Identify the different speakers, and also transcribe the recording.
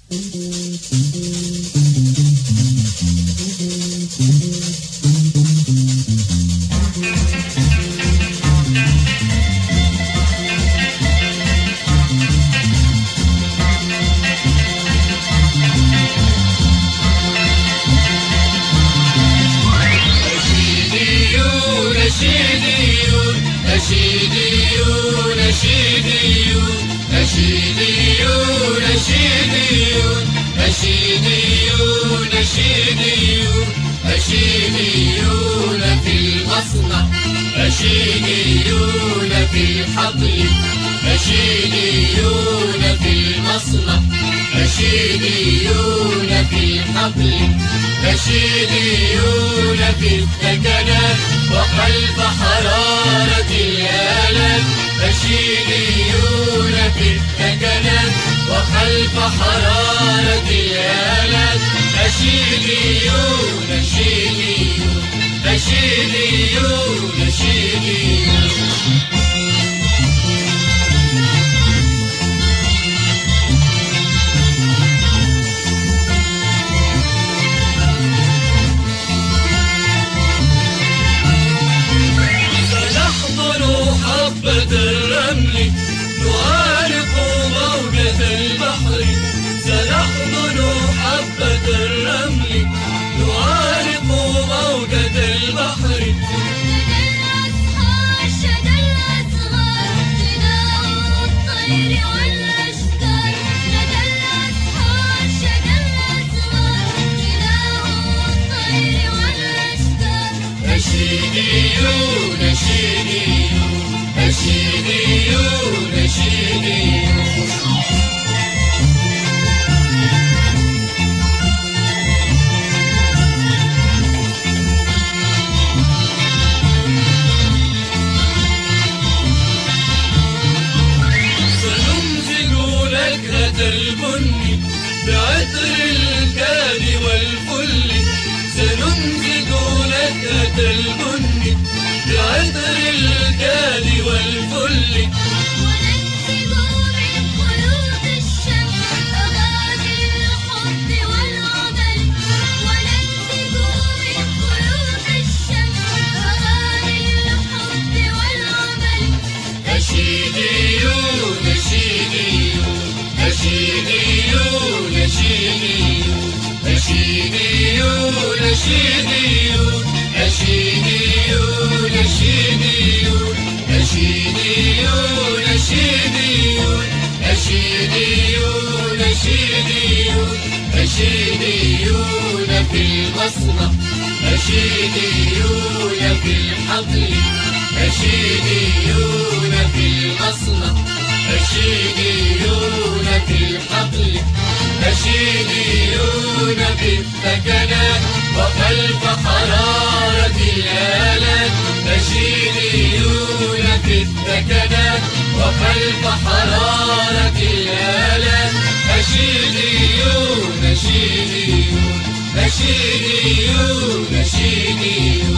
Speaker 1: نشيديون نشيديون نشيديون نشيديون نشيديون نشيديون نشيديون في المصنع نشيديون في الحقل نشيديون في المصنع نشيديون في الحقل نشيديون في السكنات وخلف حرارة الآلات نشيديون في السكنات وخلف حرارة الآلات نشيديون نشيديون نشيديون نشيديون حبة الرمل نعانق موجة البحر سنحضن حبة الرمل نعانق موجة البحر
Speaker 2: شدى الأزهار تناوب الطير والأشجار شدى الأزهار شدى الأزهار تناوب الطير والأشجار
Speaker 1: نشيديون نشيديون نشيديون نشيديون سنمزج نكهة البن بعطر الكاد والفل سنمزج نكهة البن بعطر الكاد والفل
Speaker 2: ونكتب من خيوط الشمس أغاني الحب والعمل ونكتب من خيوط الشمس أغاني الحب والعمل
Speaker 1: نشيديون نشيديون نشيديون نشيديون نشيديون نشيديون نشيديون نشيديون نشيديون نشيديون نشيديون نشيديون نشيديون في المصنع نشيديون في الحقل نشيديون في المصنع نشيديون في الحقل نشيديون في السكنات وخلف حرارة الآلات نشيديون في السكنات وخلف حرارة الآلات نشيديون نشيديون نشيديون نشيديون